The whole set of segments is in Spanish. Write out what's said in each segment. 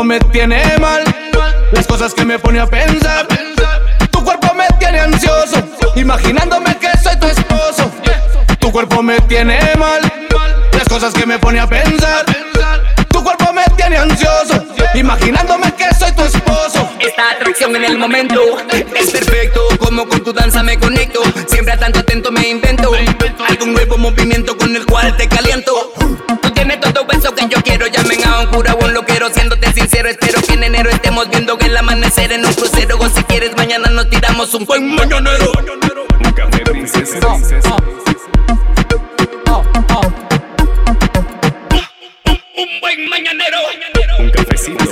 me tiene mal, las cosas que me pone a pensar. Tu cuerpo me tiene ansioso, imaginándome que soy tu esposo. Tu cuerpo me tiene mal, las cosas que me pone a pensar. Tu cuerpo me tiene ansioso, imaginándome que soy tu esposo. Esta atracción en el momento es perfecto, como con tu danza me conecto. Siempre a tanto atento me invento algún nuevo movimiento con el cual te caliento. Tú tienes todo eso que yo quiero, llamen a un cura o un loquero. Siéndote sincero, espero que en enero estemos viendo el amanecer en un crucero. O si quieres mañana nos tiramos un buen mañanero. Un café princesa. Un buen mañanero. Un cafecito.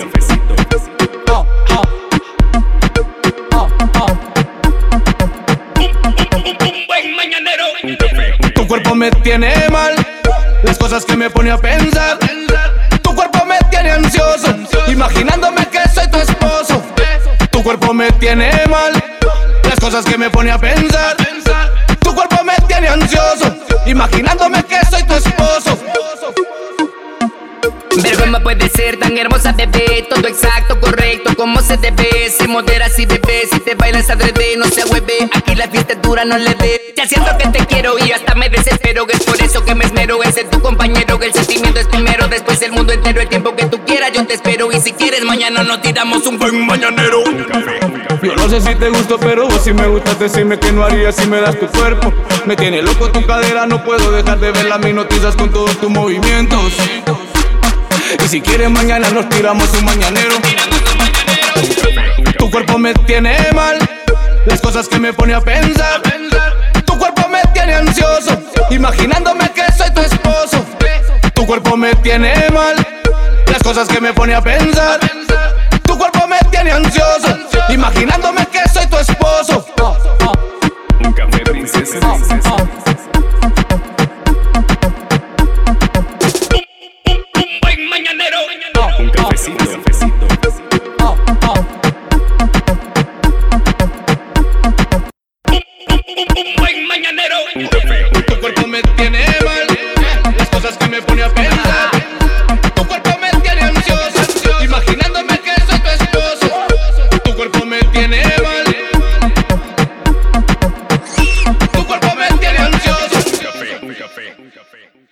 Un buen mañanero. Un café. Tu cuerpo me tiene mal, las cosas que me pone a pensar. Tu cuerpo me tiene ansioso, imaginándome que soy tu esposo. Tu cuerpo me tiene mal, las cosas que me pone a pensar. Tu cuerpo me tiene ansioso, imaginándome que soy tu esposo. Ver cómo puede ser tan hermosa, bebé. Todo exacto, correcto, como se debe. Se modera si bebé, si te bailas adrede, no se hueve. Aquí la fiesta es dura, no le ve. Ya siento que te quiero y hasta me desespero. Es por eso que me esmero en ser tu compañero. Que el sentimiento es primero, después el mundo entero. El tiempo que tú quieras yo te espero. Y si quieres mañana nos tiramos un buen mañanero. Yo no sé si te gusto, pero vos si me gustas, decime que no harías si me das tu cuerpo. Me tiene loco tu cadera, no puedo dejar de ver las mis noticias con todos tus movimientos. Y si quieres mañana nos tiramos un mañanero. Tu cuerpo me tiene mal, las cosas que me pone a pensar. Tu cuerpo me tiene ansioso, imaginándome que soy tu esposo. Tu cuerpo me tiene mal, las cosas que me pone a pensar. Tu cuerpo me tiene ansioso, imaginándome que soy tu esposo. Un café princesa. Un buen mañanero. Un cafecito. Un buen mañanero. Un café. Tu cuerpo me tiene mal, las cosas que me pone a pensar. Tu cuerpo me tiene ansioso, imaginándome que soy tu esposo. Tu cuerpo me tiene mal, tu cuerpo me tiene ansioso. Un café.